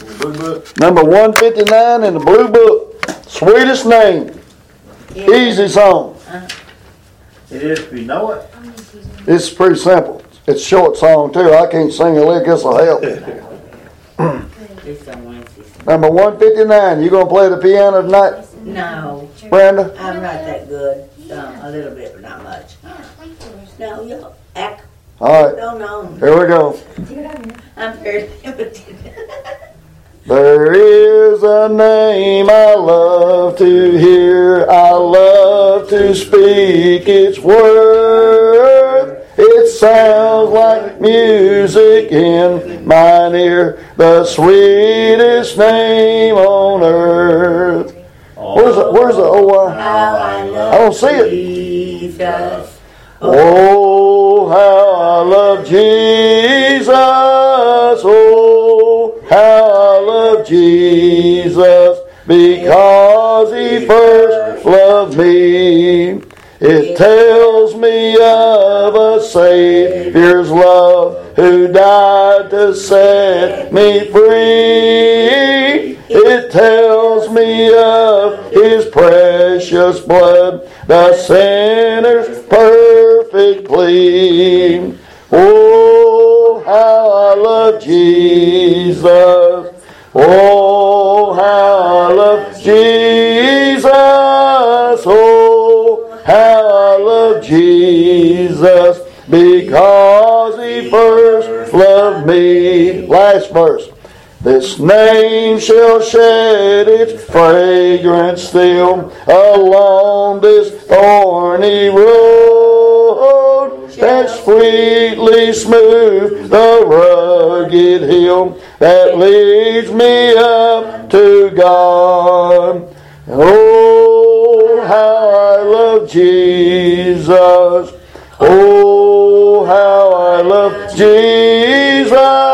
Blue book. Number 159 in the Blue Book. Sweetest Name. Yeah. Easy song. It is if you know it. It's pretty simple. It's a short song too. I can't sing a lick. This will help. It's on Wednesday. Number 159. You gonna play the piano tonight, No, Brenda? I'm not that good. A little bit, but not much. No, you act. All right. No. Here we go. I'm very limited. There is a name I love to hear. I love to speak its word. It sounds like music in mine ear. The sweetest name on earth. Where's the O-I? How I love I don't see it. Jesus. Oh, how I love Jesus. Oh, how I love Jesus. Because he first loved me. It tells me of a Savior's love who died to set me free. It tells me of his precious blood, the sinner's perfect plea. Oh, how I love Jesus. Oh, how I love Jesus. Oh, how I love Jesus, because he first loved me. Last verse. This name shall shed its fragrance still along this thorny road that sweetly smooth the rugged hill that leads me up to God. Oh, how I love Jesus. Oh, how I love Jesus.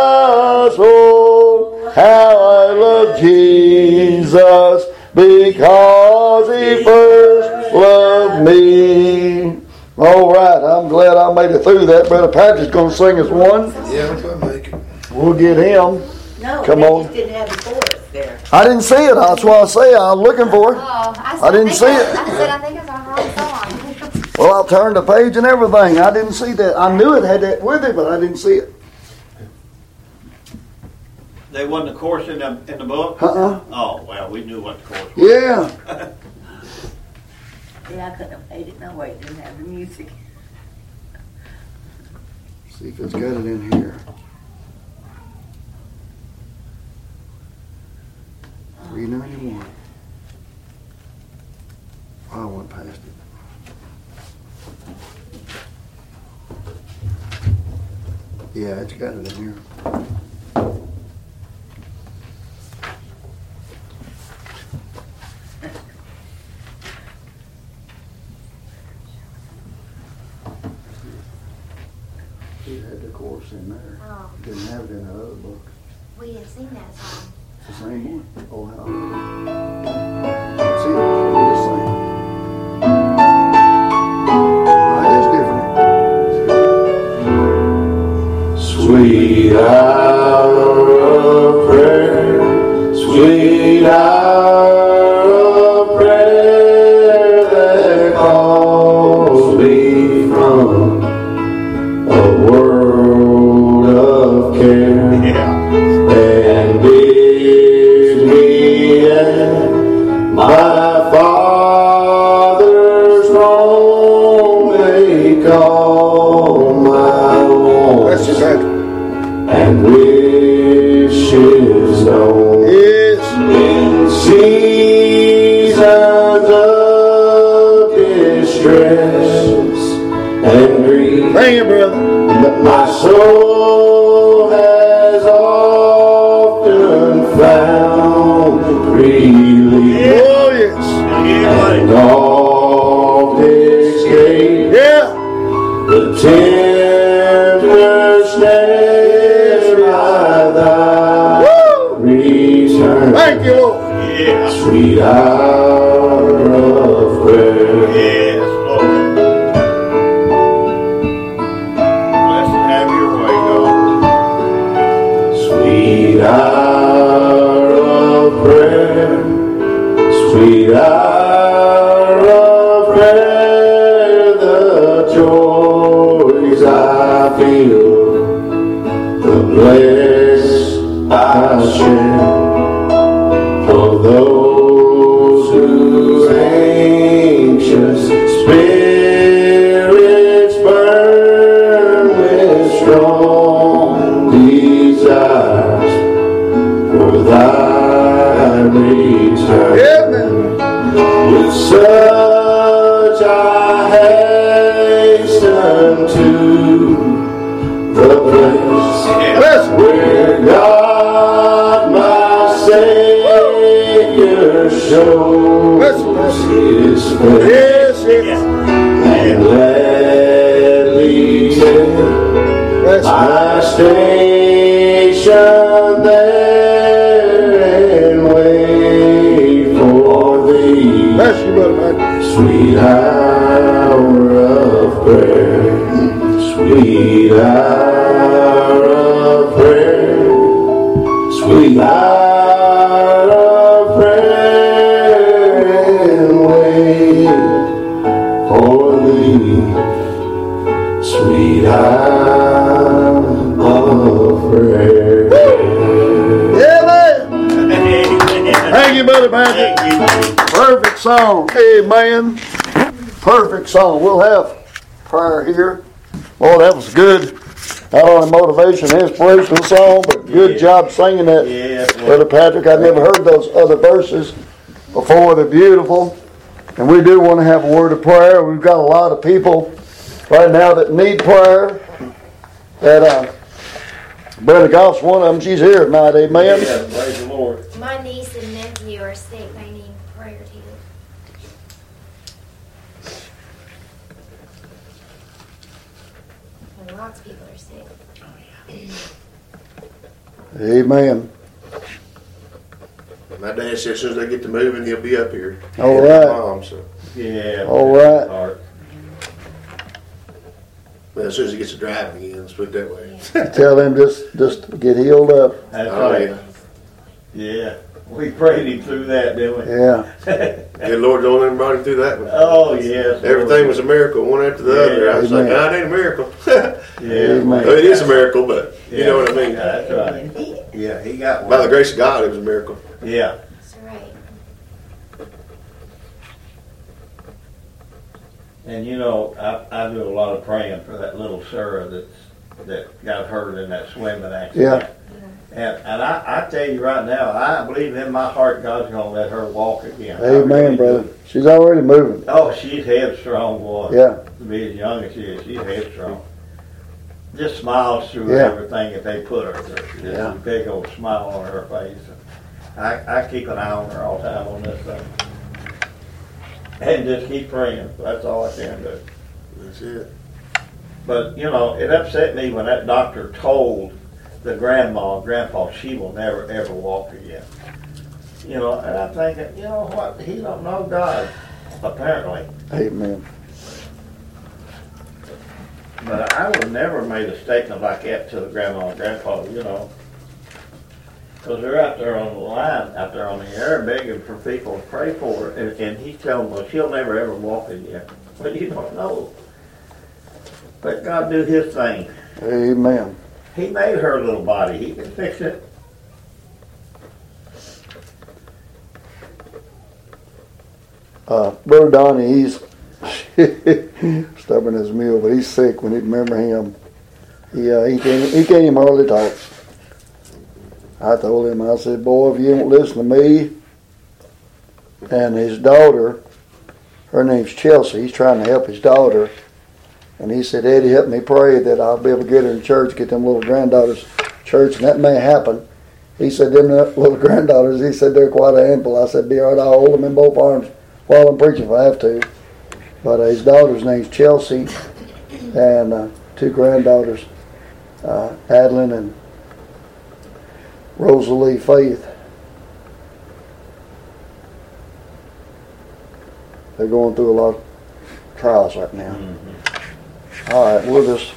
Oh, how I love Jesus, because he first loved me. All right, I'm glad I made it through that. Brother Patrick's going to sing us one. Yeah, I'm going to make it. We'll get him. No, Come they on. just didn't have the chorus there. I didn't see it. That's why I say I was looking for it. I didn't see it. I said, I think it's our wrong song. Well, I turned the page and everything. I didn't see that. I knew it had that with it, but I didn't see it. They wasn't the chorus in the book? Uh-uh. Oh, well, we knew what the chorus was. Yeah. Yeah, I couldn't have played it. No way, it didn't have the music. See if it's got it in here. 391. I went past it. Yeah, it's got it in here. It had the chorus in there. Oh, Didn't have it in the other book. we had seen that song. It's the same one. Oh, how I love it. See, it's the same. Sweet hour of prayer, sweet hour of prayer that calls me from a world of care and bids me at my Father's throne make all my wants and wishes known. Yes. In seasons of distress and grief, Thank you, brother. my soul has often found relief Oh, yes. and oft escaped Yeah. the tender snare by thy return. Thank you, Lord. Yeah. Sweet hour of prayer. Yes, Lord. Bless and have your way, God. Sweet hour share. For those whose anxious spirits burn with strong desires for thy return. With such I hasten to the place where God my Savior shows His face, and gladly take my station there and wait for Thee. Sweet hour of prayer, sweet hour of prayer, sweet hour of prayer, and wait for Thee. Sweet hour of prayer. Yeah, man. Thank you, Brother Patrick. Thank you. Perfect song. Amen. Perfect song. We'll have prayer here. Lord, that was good. Not only motivation, inspirational song, but good job singing that, Brother Patrick. I've never heard those other verses before. They're beautiful. And we do want to have a word of prayer. We've got a lot of people right now that need prayer. That Brother Goff's one of them. She's here tonight. Amen. Yeah, praise the Lord. My niece and nephew are sick. They need prayer too. And lots of people are sick. Amen. My dad said as soon as they get to moving, he'll be up here. All right. Mom, so. Yeah. All right. Heart. Well, as soon as he gets to driving again, let's put it that way. Tell him just get healed up. That's Oh, right. yeah. Yeah. We prayed him through that, didn't we? Yeah. Good Lord, don't let anybody through that one. Oh, yes. Everything was a miracle, one after the other. I was like, Amen. God, it ain't a miracle. Yeah. Amen. Well, it is a miracle, but you know what I mean. That's right. Yeah, he got one. By the grace of God, it was a miracle. Yeah. That's right. And you know, I do a lot of praying for that little Sarah that got hurt in that swimming accident. Yeah. And I tell you right now, I believe in my heart God's going to let her walk again. I Amen, really brother. do. She's already moving. Oh, she's headstrong, boy. Yeah. To be as young as she is, she's headstrong. Just smiles through Yeah. everything that they put her through. Just Yeah. a big old smile on her face. I keep an eye on her all the time on this thing. And just keep praying. That's all I can do. That's it. But, you know, it upset me when that doctor told the grandma and grandpa she will never, ever walk again. You know, and I'm thinking, you know what? He don't know God, apparently. Amen. But I would never have made a statement like that to the grandma and grandpa, you know. Because they're out there on the line, out there on the air, begging for people to pray for her. And he's telling them, well, she'll never, ever walk again. But you don't know. Let God do His thing. Amen. He made her little body. He can fix it. Brother Donnie, he's stubborn as a mule, but he's sick. We need to remember him. He can't even hardly talk. I told him, I said, boy, if you won't listen to me and his daughter, her name's Chelsea, he's trying to help his daughter. And he said, Eddie, help me pray that I'll be able to get her in church, get them little granddaughters to church, and that may happen. He said, them little granddaughters, he said, they're quite a handful. I said, be all right, I'll hold them in both arms while I'm preaching if I have to. But his daughter's name's Chelsea, and two granddaughters, Adeline and Rosalie Faith. They're going through a lot of trials right now. All right, we'll just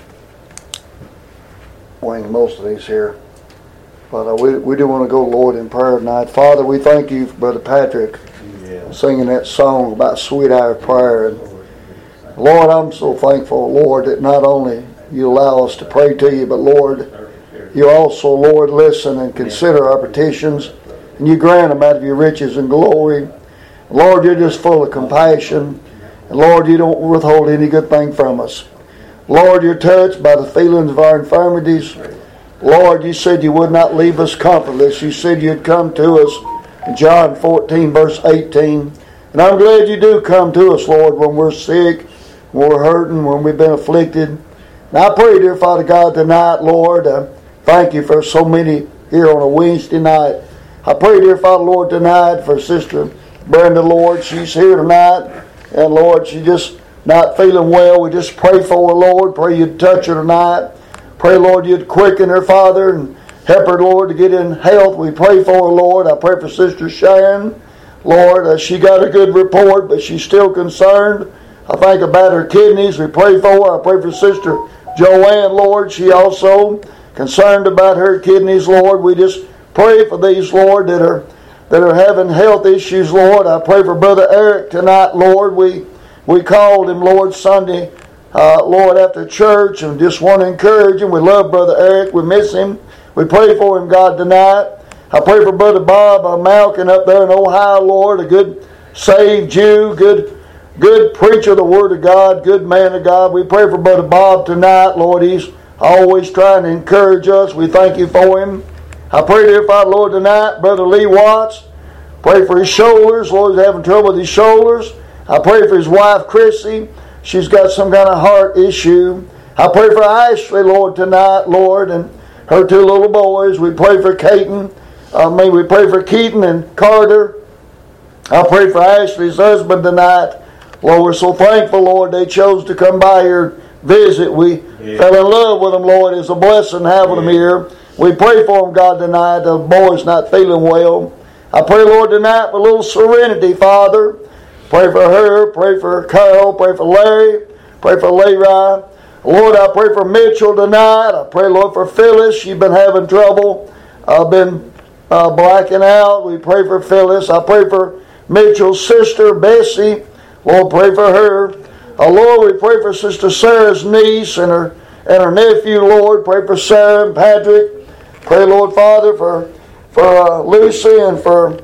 wing most of these here. But we do want to go, Lord, in prayer tonight. Father, we thank you for Brother Patrick singing that song about sweet hour prayer. And Lord, I'm so thankful, Lord, that not only you allow us to pray to you, but Lord, you also, Lord, listen and consider our petitions, and you grant them out of your riches and glory. Lord, you're just full of compassion, and Lord, you don't withhold any good thing from us. Lord, you're touched by the feelings of our infirmities. Lord, you said you would not leave us comfortless. You said you'd come to us in John 14, verse 18. And I'm glad you do come to us, Lord, when we're sick, when we're hurting, when we've been afflicted. And I pray, dear Father God, tonight, Lord, thank you for so many here on a Wednesday night. I pray, dear Father, Lord, tonight for Sister Brenda, Lord. She's here tonight. And, Lord, she's just not feeling well. We just pray for her, Lord. Pray you'd touch her tonight. Pray, Lord, you'd quicken her, Father, and help her, Lord, to get in health. We pray for her, Lord. I pray for Sister Sharon. Lord, she got a good report, but she's still concerned, I think, about her kidneys. We pray for her. I pray for Sister Joanne, Lord. She also concerned about her kidneys, Lord. We just pray for these, Lord, that are having health issues, Lord. I pray for Brother Eric tonight, Lord. We called him, Lord, Sunday, Lord, after church, and just want to encourage him. We love Brother Eric. We miss him. We pray for him, God, tonight. I pray for Brother Bob Malkin up there in Ohio, Lord, a good saved Jew, good preacher of the Word of God, good man of God. We pray for Brother Bob tonight, Lord. He's always trying to encourage us. We thank you for him. I pray, dear Father, Lord, tonight, Brother Lee Watts. Pray for his shoulders. Lord, he's having trouble with his shoulders. I pray for his wife, Chrissy. She's got some kind of heart issue. I pray for Ashley, Lord, tonight, Lord, and her two little boys. We pray for we pray for Keaton and Carter. I pray for Ashley's husband tonight. Lord, we're so thankful, Lord, they chose to come by here and visit. We fell in love with them, Lord. It's a blessing having them here. We pray for them, God, tonight. The boy's not feeling well. I pray, Lord, tonight for a little serenity, Father. Pray for her. Pray for Carol. Pray for Larry. Pray for Leroy. Lord, I pray for Mitchell tonight. I pray, Lord, for Phyllis. She's been having trouble. Been blacking out. We pray for Phyllis. I pray for Mitchell's sister, Bessie. Lord, pray for her. Lord, we pray for Sister Sarah's niece and her nephew, Lord. Pray for Sarah and Patrick. Pray, Lord, Father, for Lucy and for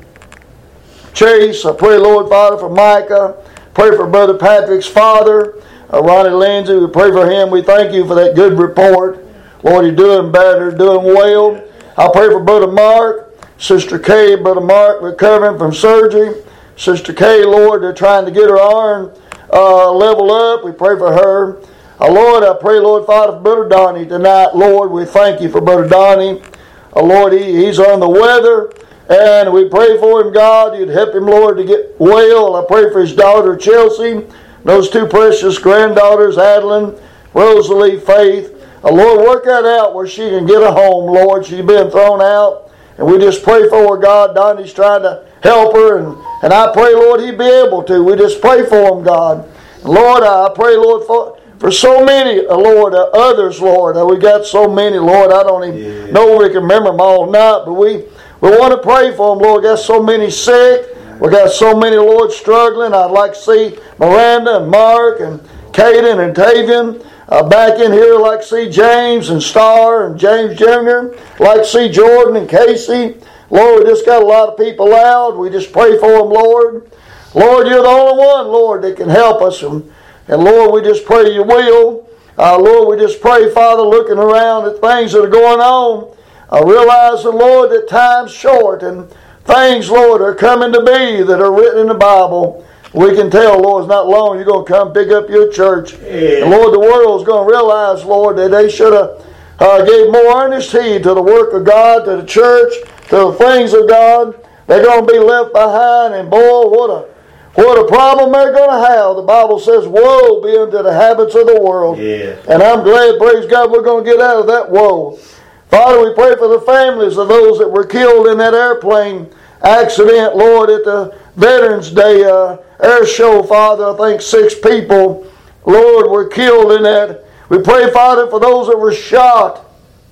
Chase. I pray, Lord, Father, for Micah. Pray for Brother Patrick's father, Ronnie Lindsay. We pray for him. We thank you for that good report. Lord, you're doing better, doing well. I pray for Brother Mark, Sister Kay, Brother Mark recovering from surgery. Sister Kay, Lord, they're trying to get her arm leveled up. We pray for her. Lord, I pray, Lord, Father, for Brother Donnie tonight. Lord, we thank you for Brother Donnie. Lord, he's on the weather, and we pray for him, God. You'd help him, Lord, to get well. I pray for his daughter, Chelsea, those two precious granddaughters, Adeline, Rosalie, Faith. Lord, work that out where she can get a home, Lord. She's been thrown out, and we just pray for her, God. Donnie's trying to help her, and I pray, Lord, he'd be able to. We just pray for him, God. And Lord, I pray, Lord, for so many, Lord, others, Lord. We got so many, Lord. I don't even know if we can remember them all night, but we want to pray for them, Lord. We got so many sick. We got so many, Lord, struggling. I'd like to see Miranda and Mark and Caden and Tavian back in here. I'd like to see James and Star and James Jr. I'd like to see Jordan and Casey. Lord, we just got a lot of people out. We just pray for them, Lord. Lord, you're the only one, Lord, that can help us. And Lord, we just pray you will. Lord, we just pray, Father, looking around at things that are going on, realizing, Lord, that time's short and things, Lord, are coming to be that are written in the Bible. We can tell, Lord, it's not long you're going to come pick up your church. And Lord, the world's going to realize, Lord, that they should have gave more earnest heed to the work of God, to the church, to the things of God. They're going to be left behind, and boy, what a problem they're going to have. The Bible says, woe be unto the habits of the world. Yes. And I'm glad, praise God, we're going to get out of that woe. Father, we pray for the families of those that were killed in that airplane accident, Lord, at the Veterans Day air show, Father. I think 6 people, Lord, were killed in that. We pray, Father, for those that were shot.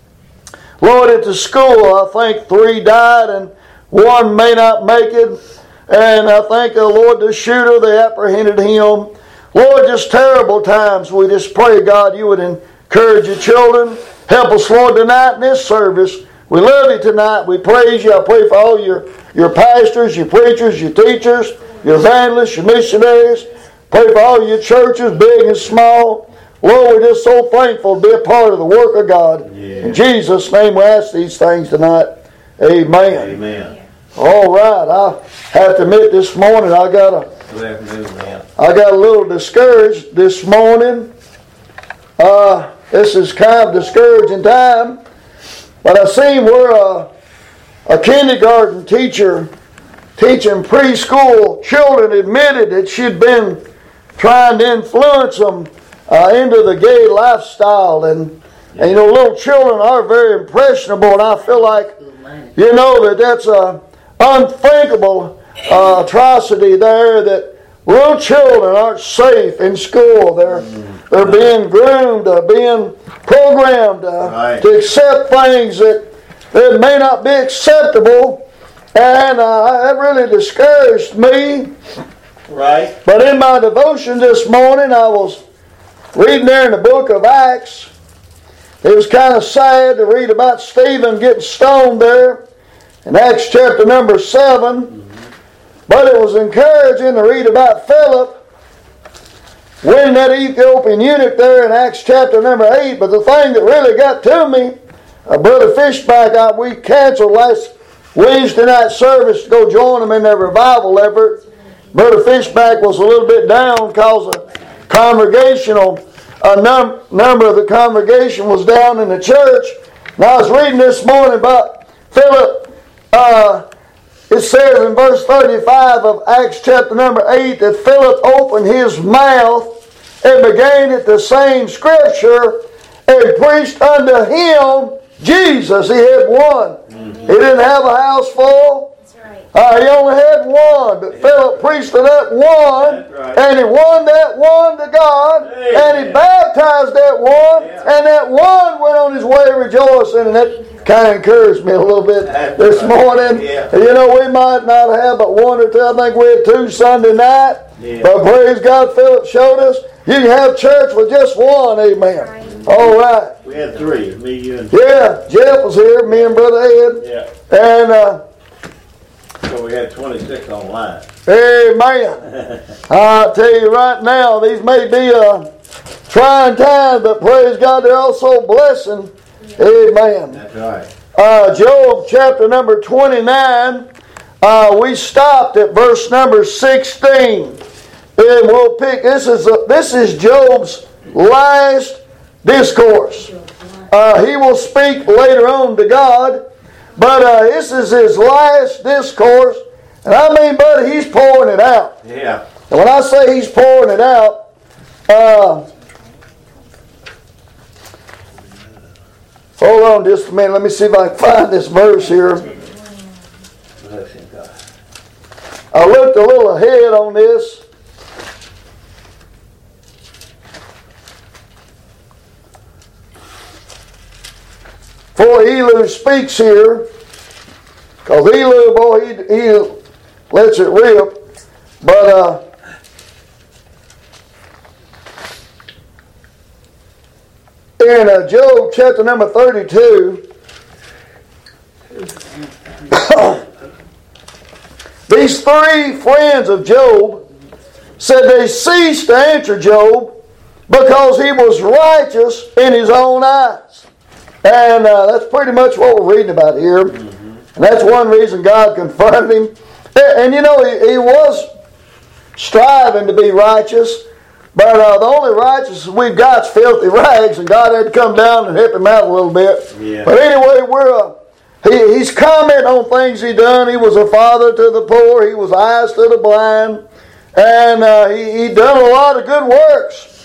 Lord, at the school, I think 3 died and 1 may not make it. And I thank the Lord, the shooter, they apprehended him. Lord, just terrible times. We just pray, God, you would encourage your children. Help us, Lord, tonight in this service. We love you tonight. We praise you. I pray for all your pastors, your preachers, your teachers, your evangelists, your missionaries. Pray for all your churches, big and small. Lord, we're just so thankful to be a part of the work of God. Yeah. In Jesus' name we ask these things tonight. Amen. Amen. All right. I have to admit this morning I got a little discouraged this morning. This is kind of discouraging time. But I seen where a kindergarten teacher teaching preschool children admitted that she'd been trying to influence them into the gay lifestyle. And you know, little children are very impressionable, and I feel like, you know, that's a unthinkable atrocity there, that little children aren't safe in school. They're being groomed, being programmed to accept things that may not be acceptable, and that really discouraged me. Right. But in my devotion this morning, I was reading there in the book of Acts. It was kind of sad to read about Stephen getting stoned there in Acts chapter number 7. But it was encouraging to read about Philip winning that Ethiopian eunuch there in Acts chapter number 8. But the thing that really got to me, Brother Fishback, we canceled last Wednesday night service to go join them in their revival effort. Brother Fishback was a little bit down because of congregational, number of the congregation was down in the church. And I was reading this morning about Philip. It says in verse 35 of Acts chapter number 8 that Philip opened his mouth and began at the same scripture and preached unto him Jesus. He had one. He didn't have a house full. He only had one, but Philip preached to that one, and he won that one to God, and he baptized that one, and that one went on his way rejoicing, and that kind of encouraged me a little bit this morning. You know, we might not have but one or two. I think we had 2 Sunday night, but praise God, Philip showed us you can have church with just one. Amen. All right. We had 3, me, you, and Jeff was here, me and Brother Ed, and so we had 26 online. Amen. I tell you right now, these may be trying times, but praise God, they're also a blessing. Amen. That's right. Job chapter number 29, we stopped at verse number 16. And we'll pick, this is Job's last discourse. He will speak later on to God. But this is his last discourse. And I mean, buddy, he's pouring it out. Yeah. And when I say he's pouring it out, hold on just a minute. Let me see if I can find this verse here. I looked a little ahead on this. For Elihu speaks here, because Elihu, boy, he lets it rip. But in Job chapter number 32, these 3 friends of Job said they ceased to answer Job because he was righteous in his own eyes. And that's pretty much what we're reading about here. And that's one reason God confronted him. And you know, he was striving to be righteous. But the only righteousness we've got is filthy rags. And God had to come down and help him out a little bit. Yeah. But anyway, he's commenting on things he done. He was a father to the poor. He was eyes to the blind. And he done a lot of good works.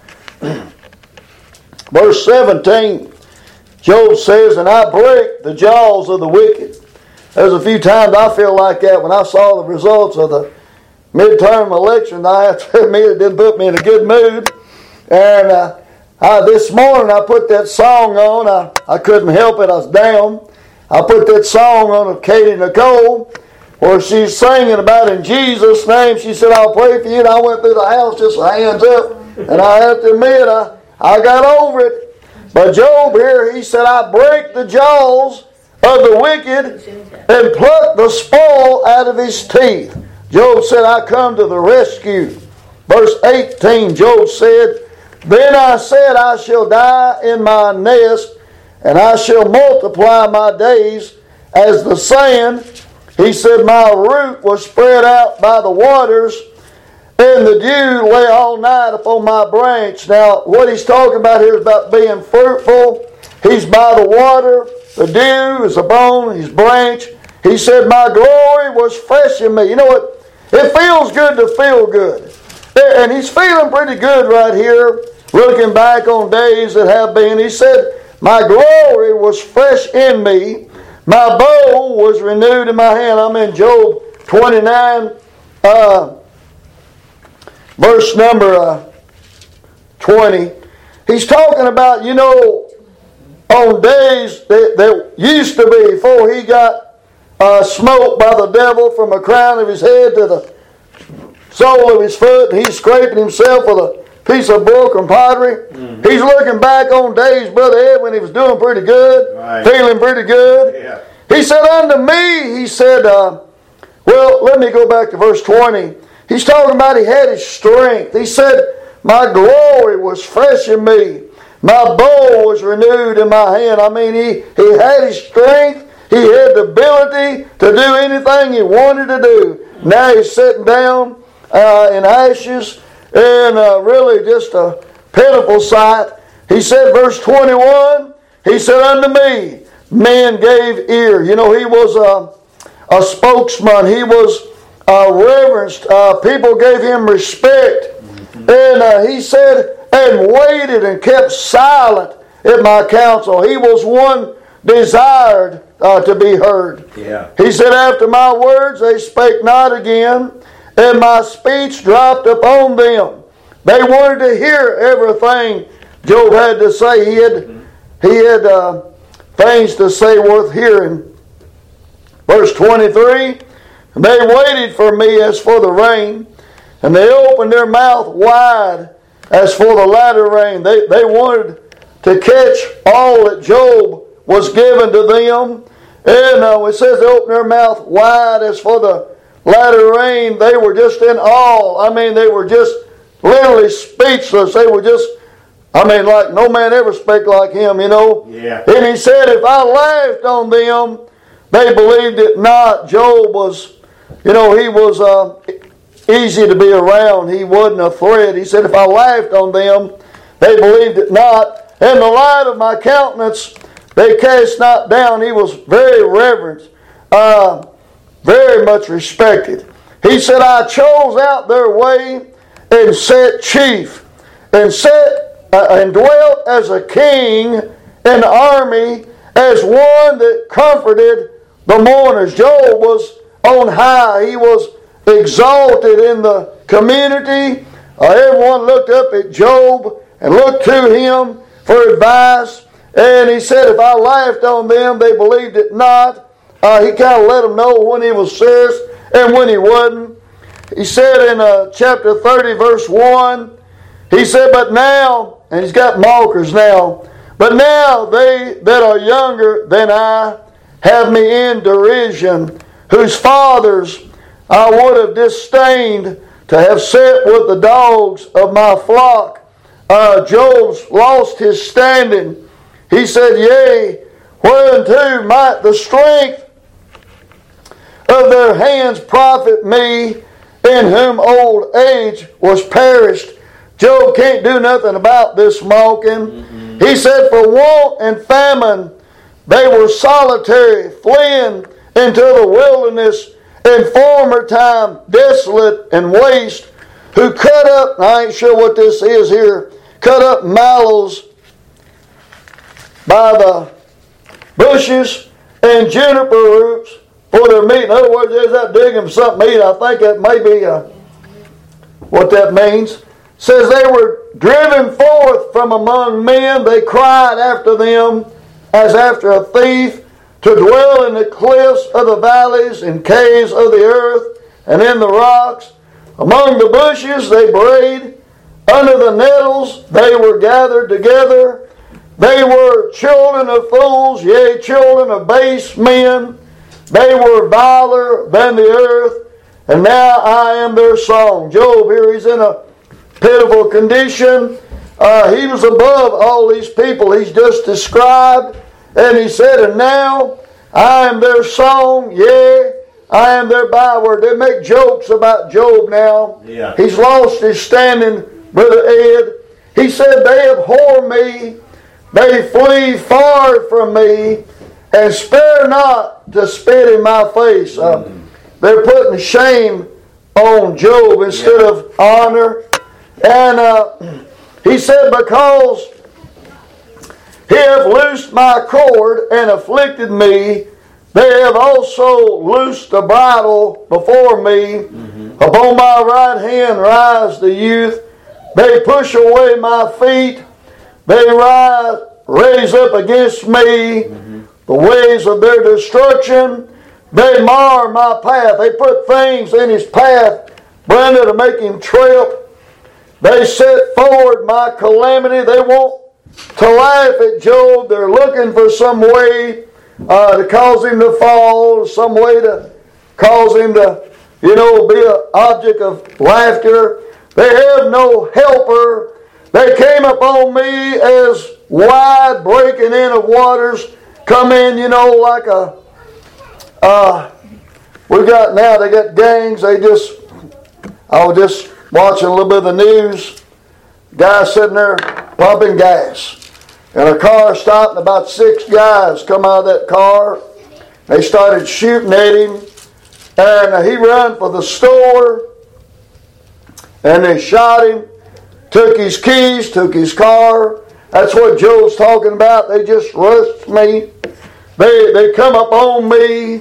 Verse 17. Job says, and I break the jaws of the wicked. There's a few times I feel like that when I saw the results of the midterm election. I have to admit it didn't put me in a good mood. And this morning I put that song on. I couldn't help it. I was down. I put that song on of Katie Nicole where she's singing about in Jesus' name. She said, I'll pray for you. And I went through the house just hands up. And I have to admit, I got over it. But Job here, he said, I break the jaws of the wicked and pluck the spoil out of his teeth. Job said, I come to the rescue. Verse 18, Job said, Then I said, I shall die in my nest, and I shall multiply my days as the sand. He said, My root was spread out by the waters, and the dew lay all night upon my branch. Now, what he's talking about here is about being fruitful. He's by the water. The dew is upon his branch. He said, My glory was fresh in me. You know what? It feels good to feel good. And he's feeling pretty good right here, looking back on days that have been. He said, My glory was fresh in me. My bow was renewed in my hand. I'm in Job 29, verse number 20. He's talking about, you know, on days that used to be before he got smoked by the devil from the crown of his head to the sole of his foot, and he's scraping himself with a piece of broken pottery. Mm-hmm. He's looking back on days, Brother Ed, when he was doing pretty good, right, feeling pretty good. Yeah. He said, unto me, he said, well, let me go back to verse 20. He's talking about he had his strength. He said, my glory was fresh in me. My bow was renewed in my hand. I mean, he had his strength. He had the ability to do anything he wanted to do. Now he's sitting down in ashes, and really just a pitiful sight. He said, verse 21, he said, unto me, men gave ear. You know, he was a spokesman. He was reverenced. People gave him respect. And he said, and waited and kept silent at my counsel. He was one desired to be heard. Yeah. He said, after my words they spake not again, and my speech dropped upon them. They wanted to hear everything Job had to say. He had things to say worth hearing. Verse 23, they waited for me as for the rain, and they opened their mouth wide as for the latter rain. They wanted to catch all that Job was given to them. And it says they opened their mouth wide as for the latter rain. They were just in awe. I mean, they were just literally speechless. They were just, I mean, like no man ever spake like him, you know. Yeah. And he said, if I laughed on them, they believed it not. Job was, you know, he was easy to be around. He wasn't a threat. He said, if I laughed on them, they believed it not. And the light of my countenance they cast not down. He was very reverent, very much respected. He said, I chose out their way and set chief, and dwelt as a king in the army, as one that comforted the mourners. Job was on high. He was exalted in the community. Everyone looked up at Job and looked to him for advice. And he said, if I laughed on them, they believed it not. He kind of let them know when he was serious and when he wasn't. He said in chapter 30, verse 1, he said, but now, and he's got mockers now, but now they that are younger than I have me in derision, whose fathers I would have disdained to have set with the dogs of my flock. Job's lost his standing. He said, yea, whereunto might the strength of their hands profit me, in whom old age was perished. Job can't do nothing about this mocking. Mm-hmm. He said, for want and famine they were solitary, fleeing into the wilderness, in former time desolate and waste, who cut up, I ain't sure what this is here, cut up mallows by the bushes and juniper roots for their meat. In other words, there's that digging for something to eat. I think that may be what that means. It says they were driven forth from among men. They cried after them as after a thief, to dwell in the cliffs of the valleys and caves of the earth and in the rocks. Among the bushes they brayed. Under the nettles they were gathered together. They were children of fools, yea, children of base men. They were viler than the earth, and now I am their song. Job here, he's in a pitiful condition. He was above all these people he's just described. And he said, and now I am their song, yea, I am their byword. They make jokes about Job now. Yeah. He's lost his standing, Brother Ed. He said, they abhor me, they flee far from me, and spare not to spit in my face. They're putting shame on Job instead of honor. And he said, because he hath loosed my cord and afflicted me, they have also loosed the bridle before me. Upon my right hand rise the youth. They push away my feet. They raise up against me the ways of their destruction. They mar my path. They put things in his path, Brenda, to make him trip. They set forward my calamity. They want to laugh at Job. They're looking for some way to cause him to fall, some way to cause him to, be an object of laughter. They have no helper. They came upon me as wide breaking in of waters. Come in, like a, we got now, they got gangs. I was just watching a little bit of the news. Guy sitting there pumping gas. And a car stopped, and about 6 guys come out of that car. They started shooting at him. And he ran for the store. And they shot him. Took his keys, took his car. That's what Joe's talking about. They just rushed me. They come up on me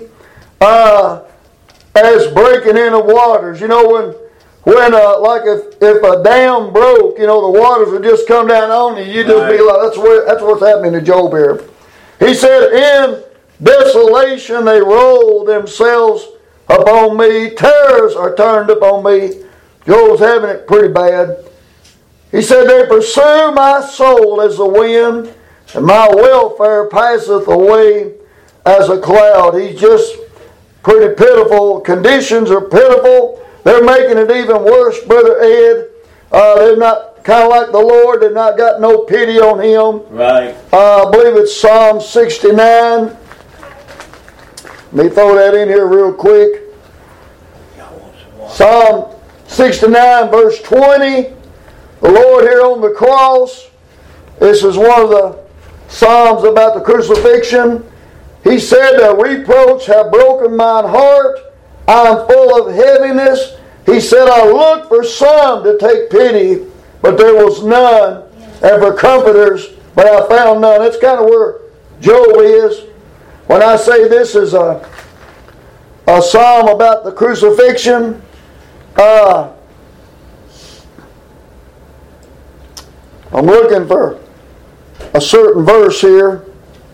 as breaking in of waters. When like if a dam broke, the waters would just come down on you. You just be like, that's what's happening to Job here. He said, in desolation they roll themselves upon me. Terrors are turned upon me. Job's having it pretty bad. He said, they pursue my soul as the wind, and my welfare passeth away as a cloud. He's just pretty pitiful. Conditions are pitiful. They're making it even worse, Brother Ed. They're not kind of like the Lord. They've not got no pity on him. Right. I believe it's Psalm 69. Let me throw that in here real quick. Psalm 69, verse 20. The Lord here on the cross. This is one of the Psalms about the crucifixion. He said, the reproach have broken mine heart. I am full of heaviness. He said, I looked for some to take pity, but there was none. And for comforters, but I found none. That's kind of where Job is. When I say this is a psalm about the crucifixion, I'm looking for a certain verse here.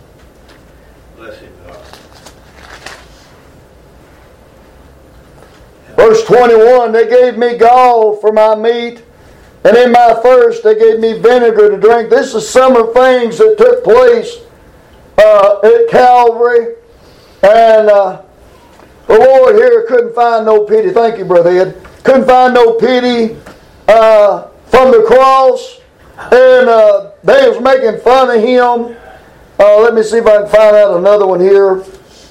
Verse 21, they gave me gall for my meat, and in my thirst they gave me vinegar to drink. This is some of the things that took place at Calvary. And the Lord here couldn't find no pity. Thank you, Brother Ed. Couldn't find no pity from the cross. And they was making fun of him. Let me see if I can find out another one here.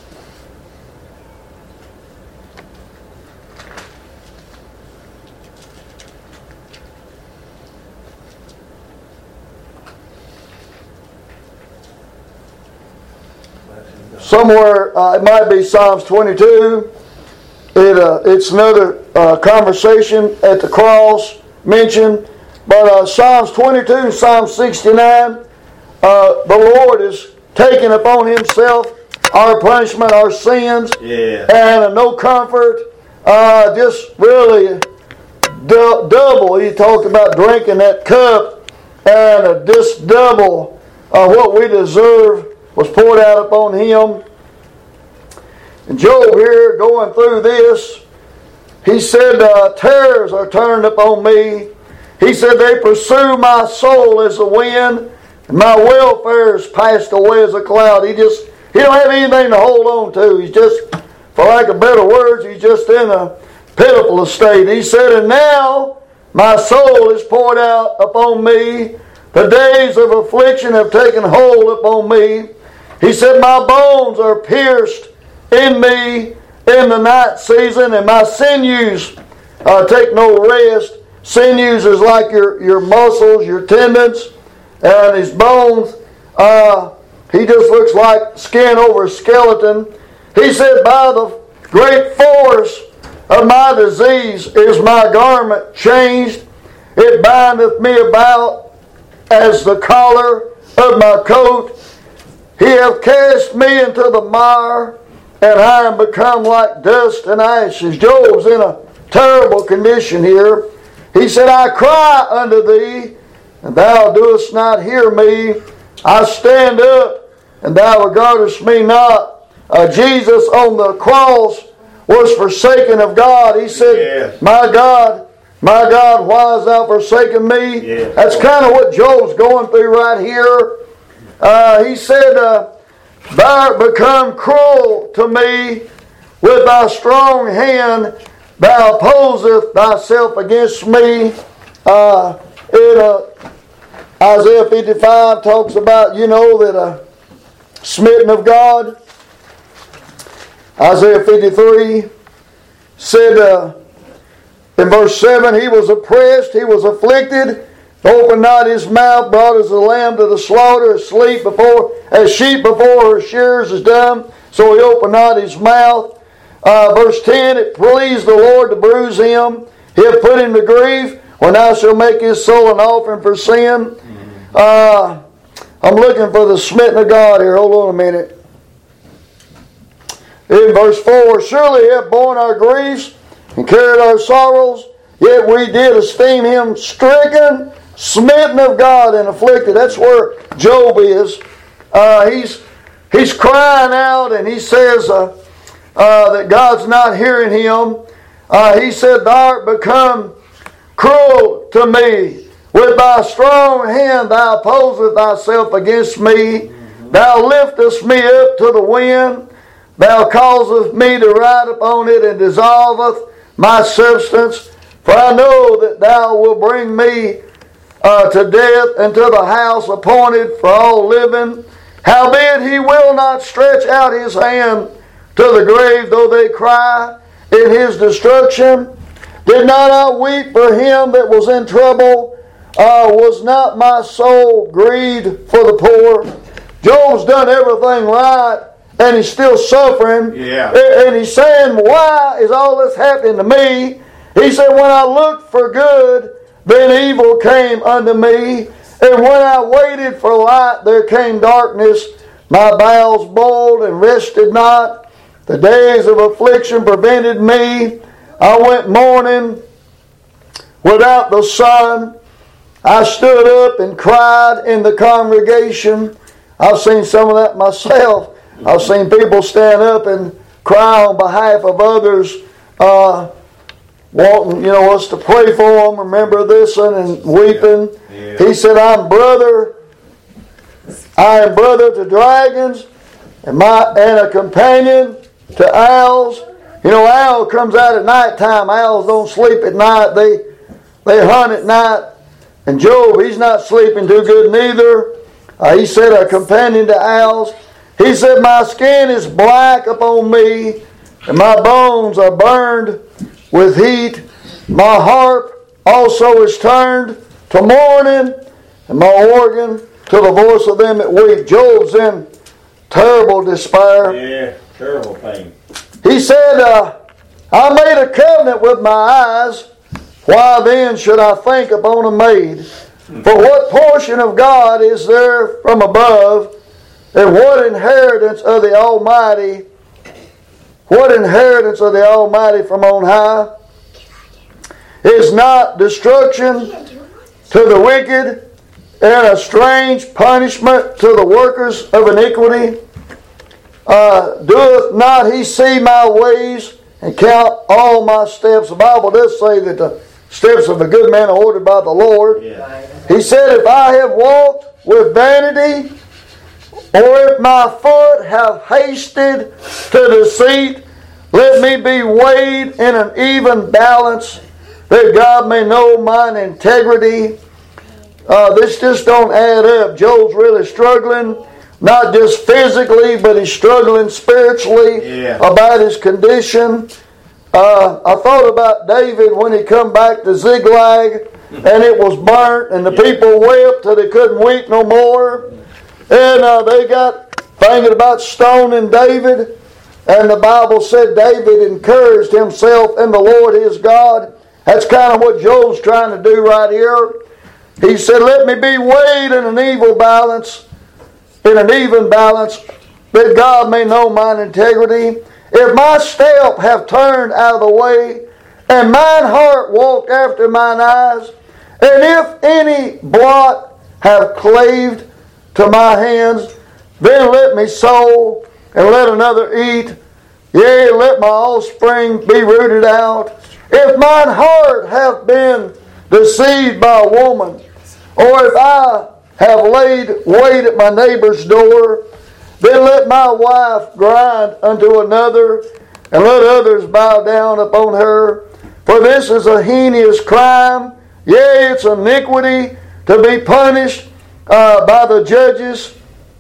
Somewhere, it might be Psalms 22. It's another conversation at the cross mentioned. But Psalms 22 and Psalm 69, the Lord is taking upon himself our punishment, our sins, and no comfort. Just really double. He talked about drinking that cup, and just double what we deserve was poured out upon him. And Job here going through this, he said, terrors are turned upon me. He said, they pursue my soul as the wind. And my welfare is passed away as a cloud. He don't have anything to hold on to. He's just, for lack of better words, he's just in a pitiful estate. He said, and now my soul is poured out upon me. The days of affliction have taken hold upon me. He said, my bones are pierced in me in the night season, and my sinews take no rest. Sinews is like your muscles, your tendons, and his bones. He just looks like skin over a skeleton. He said, by the great force of my disease is my garment changed. It bindeth me about as the collar of my coat. He hath cast me into the mire, and I am become like dust and ashes. Job's in a terrible condition here. He said, I cry unto thee, and thou doest not hear me. I stand up, and thou regardest me not. Jesus on the cross was forsaken of God. He said, Yes. my God, why hast thou forsaken me? Yes. That's kind of what Job's going through right here. He said, thou art become cruel to me. With thy strong hand thou opposest thyself against me. Isaiah 55 talks about, that smitten of God. Isaiah 53 said in verse 7, he was oppressed, he was afflicted, opened not his mouth, brought as a lamb to the slaughter, as sheep before her shearers is dumb, so he opened not his mouth. Verse 10, it pleased the Lord to bruise him. He hath put him to grief, when thou shalt make his soul an offering for sin. I'm looking for the smitten of God here. Hold on a minute. In verse 4, surely he hath borne our griefs and carried our sorrows, yet we did esteem him stricken, smitten of God, and afflicted. That's where Job is. He's crying out, and he says that God's not hearing him. He said, thou art become cruel to me. With thy strong hand thou opposest thyself against me. Thou liftest me up to the wind. Thou causest me to ride upon it, and dissolveth my substance. For I know that thou wilt bring me to death, and to the house appointed for all living. Howbeit he will not stretch out his hand to the grave, though they cry in his destruction. Did not I weep for him that was in trouble? Was not my soul grieved for the poor? Job's done everything right, and he's still suffering. Yeah. And he's saying, why is all this happening to me? He said, when I looked for good, then evil came unto me. And when I waited for light, there came darkness. My bowels boiled and rested not. The days of affliction prevented me. I went mourning without the sun. I stood up and cried in the congregation. I've seen some of that myself. I've seen people stand up and cry on behalf of others, wanting, us to pray for them, remember this one, and weeping. Yeah. He said, I am brother to dragons, and a companion to owls. Owl comes out at nighttime. Owls don't sleep at night. They hunt at night. And Job, he's not sleeping too good neither. He said, a companion to owls. He said, my skin is black upon me, and my bones are burned with heat. My harp also is turned to mourning, and my organ to the voice of them that weep. Job's in terrible despair. Yeah, terrible pain. He said, I made a covenant with my eyes. Why then should I think upon a maid? For what portion of God is there from above? And what inheritance of the Almighty? What inheritance of the Almighty from on high? Is not destruction to the wicked, and a strange punishment to the workers of iniquity? Doeth not he see my ways, and count all my steps? The Bible does say that the steps of a good man are ordered by the Lord. Yeah. He said, if I have walked with vanity, or if my foot have hasted to deceit, let me be weighed in an even balance, that God may know mine integrity. This just don't add up. Job's really struggling, not just physically, but he's struggling spiritually about his condition. I thought about David when he come back to Ziklag and it was burnt and the people wept till they couldn't weep no more. And they got thinking about stoning David. And the Bible said David encouraged himself in the Lord his God. That's kind of what Job's trying to do right here. He said, let me be weighed in an even balance, that God may know mine integrity. If my step have turned out of the way, and mine heart walked after mine eyes, and if any blot have claved to my hands, then let me sow, and let another eat. Yea, let my offspring be rooted out. If mine heart have been deceived by a woman, or if I have laid wait at my neighbor's door, then let my wife grind unto another, and let others bow down upon her. For this is a heinous crime, yea, it's iniquity to be punished by the judges.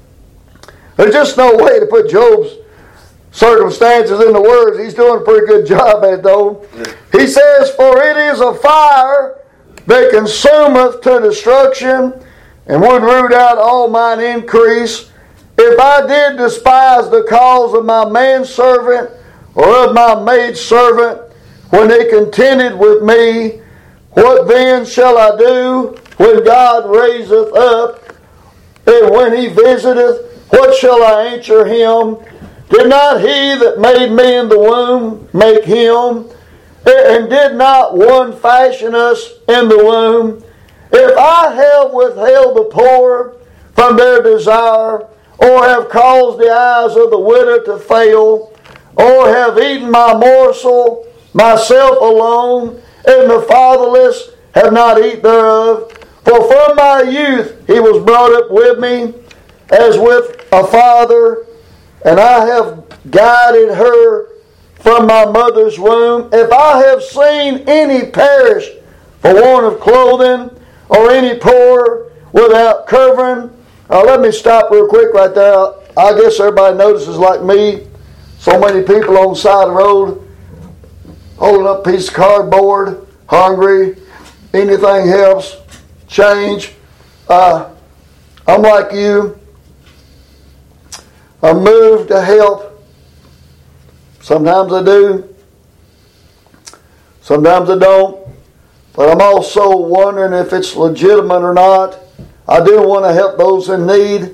There's just no way to put Job's circumstances into words. He's doing a pretty good job at it, though. He says, for it is a fire that consumeth to destruction, and would root out all mine increase. If I did despise the cause of my manservant, or of my maidservant, when they contended with me, what then shall I do when God raiseth up, and when he visiteth, what shall I answer him? Did not he that made me in the womb make him? And did not one fashion us in the womb? If I have withheld the poor from their desire, or have caused the eyes of the widow to fail, or have eaten my morsel myself alone, and the fatherless have not eaten thereof. For from my youth he was brought up with me, as with a father, and I have guided her from my mother's womb. If I have seen any perish for want of clothing, or any poor without covering. Let me stop real quick right there. I guess everybody notices, like me, so many people on the side of the road holding up a piece of cardboard, hungry, anything helps, change. I'm like you. I'm moved to help. Sometimes I do. Sometimes I don't. But I'm also wondering if it's legitimate or not. I do want to help those in need.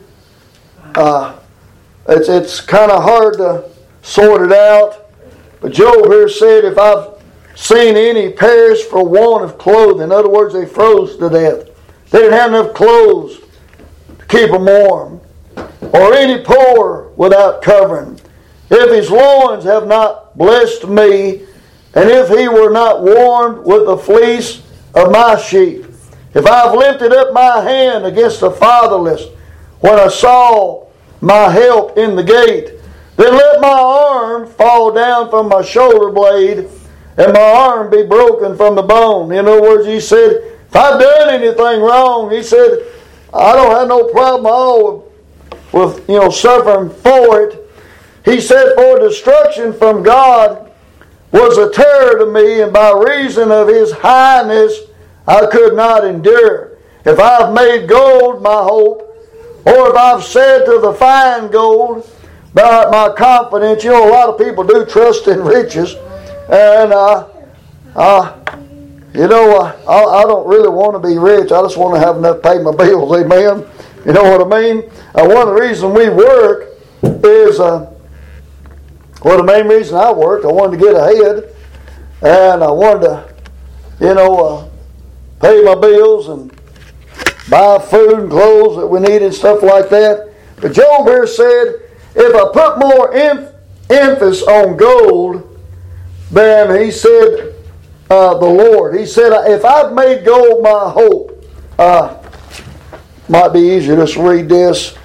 It's kind of hard to sort it out. But Job here said, if I've seen any perish for want of clothing, in other words, they froze to death. They didn't have enough clothes to keep them warm. Or any poor without covering. If his loins have not blessed me, and if he were not warmed with the fleece of my sheep, if I have lifted up my hand against the fatherless, when I saw my help in the gate, then let my arm fall down from my shoulder blade, and my arm be broken from the bone. In other words, he said, if I've done anything wrong, he said, I don't have no problem at all with suffering for it. He said, for destruction from God was a terror to me, and by reason of his highness I could not endure. If I've made gold my hope, or if I've said to the fine gold, by my confidence, a lot of people do trust in riches, and I don't really want to be rich. I just want to have enough to pay my bills. Amen. You know what I mean? One of the reasons we work is, the main reason I worked, I wanted to get ahead, and I wanted to, pay my bills and buy food and clothes that we needed, stuff like that. But Job here said, if I put more emphasis on gold, then he said, the Lord. He said, if I've made gold my hope, might be easier just to read this.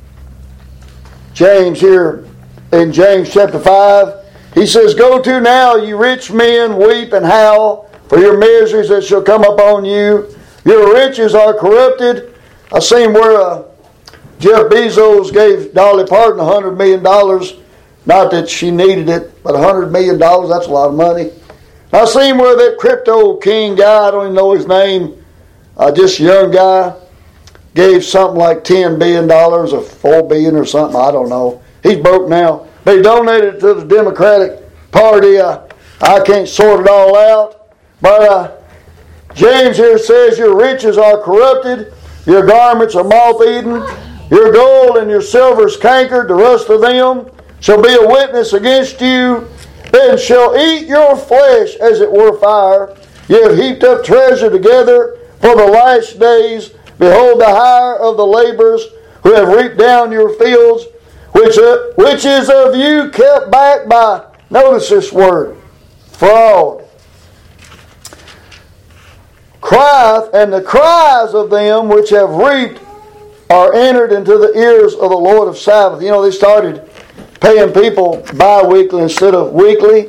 James here, in James chapter 5, he says, go to now, you rich men, weep and howl for your miseries that shall come upon you. Your riches are corrupted. I seen where Jeff Bezos gave Dolly Parton $100 million. Not that she needed it, but $100 million, that's a lot of money. I seen where that crypto king guy, I don't even know his name, just a young guy, gave something like $10 billion or $4 billion or something, I don't know. He's broke now. But he donated it to the Democratic Party. I can't sort it all out. But James here says, your riches are corrupted, your garments are moth-eaten, your gold and your silver is cankered, the rust of them shall be a witness against you, then shall eat your flesh as it were fire. You have heaped up treasure together for the last days. Behold, the hire of the laborers who have reaped down your fields, which is of you kept back by, notice this word, fraud. Crieth, and the cries of them which have reaped are entered into the ears of the Lord of Sabaoth. You know, they started paying people bi-weekly instead of weekly.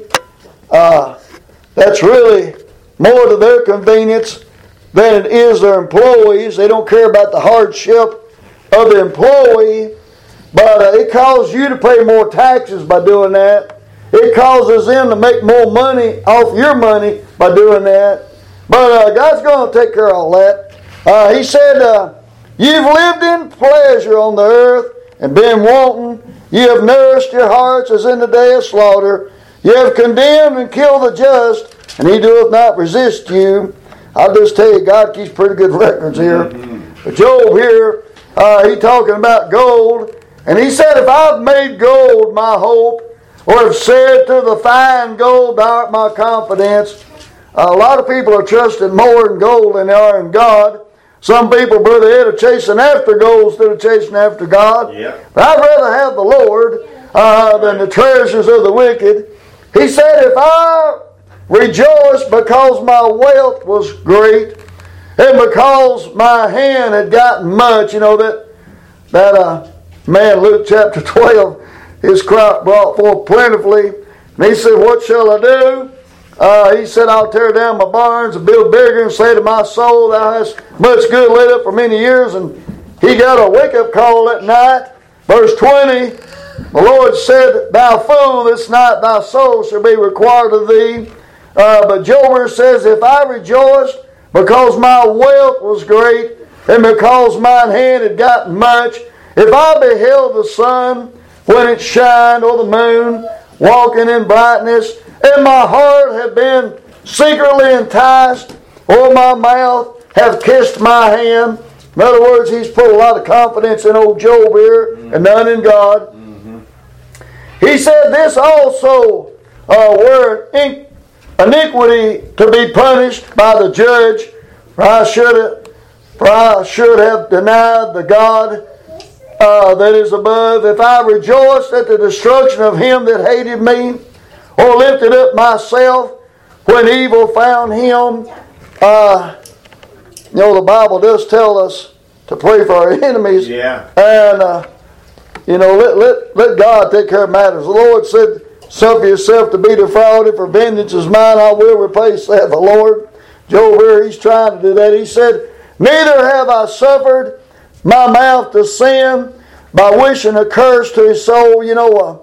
That's really more to their convenience than it is their employees. They don't care about the hardship of the employee, but it causes you to pay more taxes by doing that. It causes them to make more money off your money by doing that. But God's going to take care of all that. He said, you've lived in pleasure on the earth and been wanton. You have nourished your hearts as in the day of slaughter. You have condemned and killed the just, and he doeth not resist you. I'll just tell you, God keeps pretty good records here. But Job here, he talking about gold. And he said, if I've made gold my hope, or have said to the fine gold, thou art my confidence. A lot of people are trusting more in gold than they are in God. Some people, Brother Ed, are chasing after gold instead of chasing after God. Yep. But I'd rather have the Lord than the treasures of the wicked. He said, if I rejoiced because my wealth was great, and because my hand had gotten much, you know, that man, Luke chapter 12, his crop brought forth plentifully. And he said, what shall I do? He said, I'll tear down my barns and build bigger and say to my soul, thou hast much good laid up for many years. And he got a wake-up call that night. Verse 20, the Lord said, thou fool, this night thy soul shall be required of thee. But Job says, if I rejoiced because my wealth was great and because mine hand had gotten much, if I beheld the sun when it shined, or the moon walking in brightness, and my heart have been secretly enticed, or my mouth have kissed my hand. In other words, he's put a lot of confidence in old Job here, and none in God. He said, this also were iniquity to be punished by the judge, for I should have denied the God that is above. If I rejoiced at the destruction of him that hated me, or lifted up myself when evil found him. You know, the Bible does tell us to pray for our enemies. Yeah. And, you know, let God take care of matters. The Lord said, suffer yourself to be defrauded, for vengeance is mine, I will repay, saith the Lord. Job here, he's trying to do that. He said, neither have I suffered my mouth to sin by wishing a curse to his soul. You know,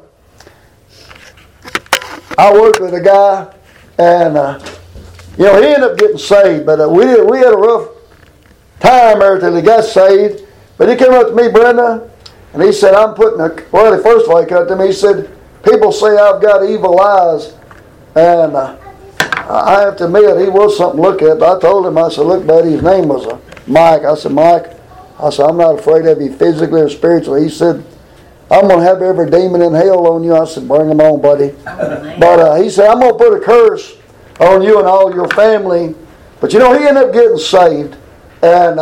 I worked with a guy, and you know, he ended up getting saved, but we had a rough time there till he got saved. But he came up to me, Brenda, and he said, I'm putting well, first of all, he came up to me, he said, people say I've got evil eyes, and I have to admit, he was something to look at. But I told him, I said, look, buddy, his name was Mike. I said, Mike, I'm not afraid of you physically or spiritually. He said, I'm going to have every demon in hell on you. I said, bring them on, buddy. But he said, I'm going to put a curse on you and all your family. But you know, he ended up getting saved. And,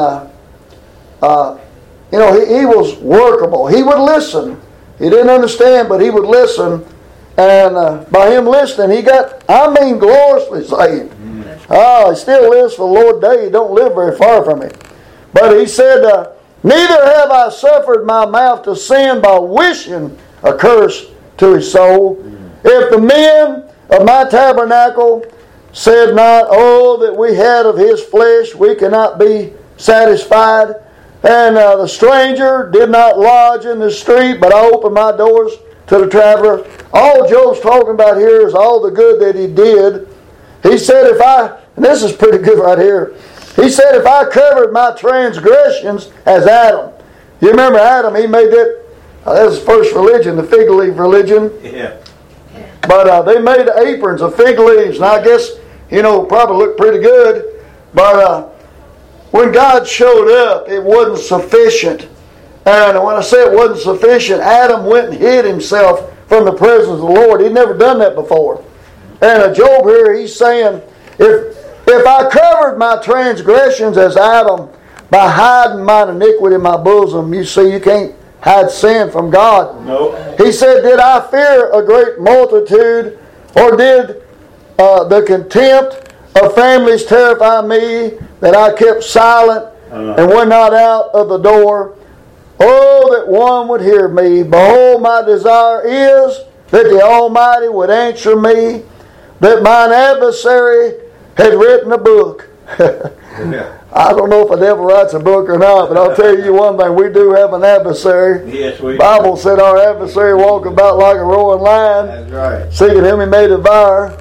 you know, he was workable. He would listen. He didn't understand, but he would listen. And by him listening, he got, gloriously saved. He still lives for the Lord today. He don't live very far from him. But he said, neither have I suffered my mouth to sin by wishing a curse to his soul. If the men of my tabernacle said not, oh, that we had of his flesh, we cannot be satisfied. And the stranger did not lodge in the street, but I opened my doors to the traveler. All Job's talking about here is all the good that he did. He said, and this is pretty good right here. He said, if I covered my transgressions as Adam. You remember Adam, he made that was his first religion, the fig leaf religion. Yeah. But they made aprons of fig leaves, and I guess, probably looked pretty good. But when God showed up, it wasn't sufficient. And when I say it wasn't sufficient, Adam went and hid himself from the presence of the Lord. He'd never done that before. And Job here, he's saying, if I covered my transgressions as Adam by hiding mine iniquity in my bosom, you see, you can't hide sin from God. Nope. He said, did I fear a great multitude, or did the contempt of families terrify me, that I kept silent and went not out of the door? Oh, that one would hear me. Behold, my desire is that the Almighty would answer me, that mine adversary had written a book. Yeah. I don't know if a devil writes a book or not, but I'll tell you one thing, we do have an adversary. Yes, we The Bible said our adversary walk about like a roaring lion, That's right. seeking whom he may devour.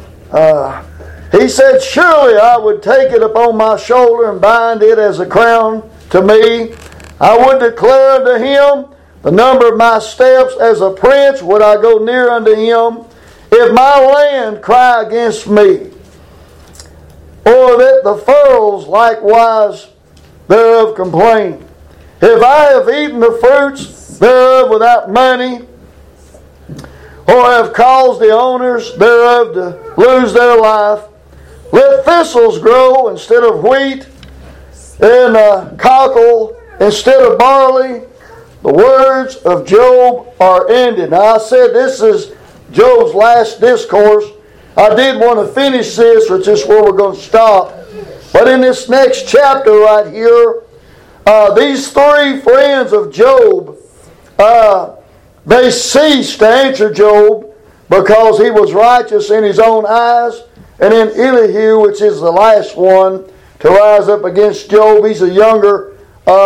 He said, surely I would take it upon my shoulder and bind it as a crown to me. I would declare unto him the number of my steps. As a prince would I go near unto him. If my land cry against me, or that the furrows likewise thereof complain. If I have eaten the fruits thereof without money, or have caused the owners thereof to lose their life, let thistles grow instead of wheat, and cockle instead of barley. The words of Job are ended. Now I said this is Job's last discourse. I did want to finish this, which is where we're going to stop. But in this next chapter right here, these three friends of Job, they ceased to answer Job because he was righteous in his own eyes. And then Elihu, which is the last one to rise up against Job, he's a younger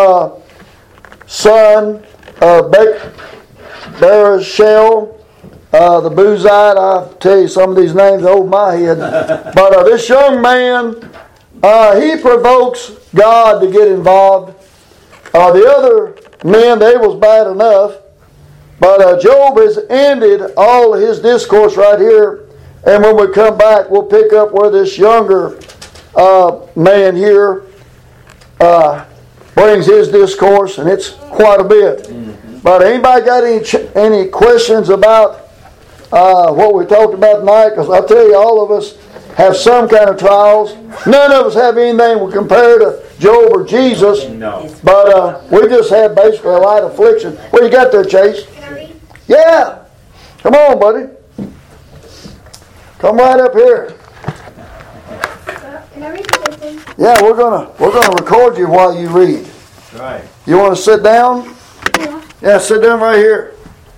son of Barashel. The Buzite, I'll tell you some of these names over my head. But this young man, he provokes God to get involved. The other men, they was bad enough. But Job has ended all of his discourse right here. And when we come back, we'll pick up where this younger man here brings his discourse. And it's quite a bit. Mm-hmm. But anybody got any questions about what we talked about tonight? Because I'll tell you, all of us have some kind of trials. None of us have anything we compare to Job or Jesus. No. But we just have basically a light affliction. What you got there, Chase? Can I read? Yeah. Come on, buddy. Come right up here. Can I read the good thing? Yeah, we're gonna record you while you read. Right. You want to sit down? Yeah. Yeah, sit down right here.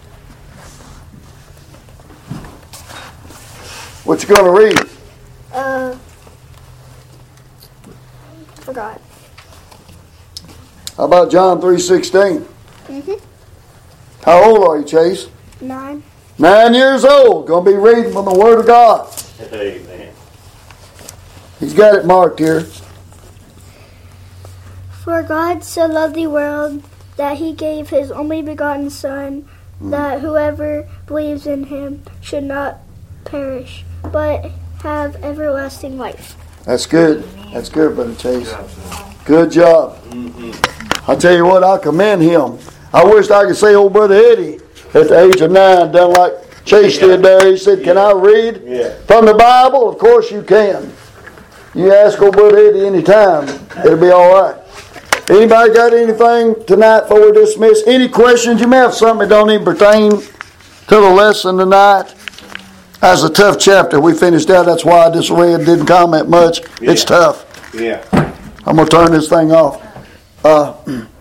What you gonna read? Forgot. How about John 3:16? How old are you, Chase? 9. 9 years old. Gonna be reading from the Word of God. Amen. He's got it marked here. For God so loved the world that he gave his only begotten Son, that whoever believes in him should not perish, but have everlasting life. That's good. That's good, Brother Chase. Good job. I tell you what, I commend him. I wish I could say old Brother Eddie at the age of 9 done like Chase did there. He said, can I read from the Bible? Of course you can. You ask old Brother Eddie any time. It'll be all right. Anybody got anything tonight before we dismiss? Any questions? You may have something that don't even pertain to the lesson tonight. That's a tough chapter. We finished out. That's why I just read, didn't comment much. It's Yeah. tough. Yeah. I'm going to turn this thing off.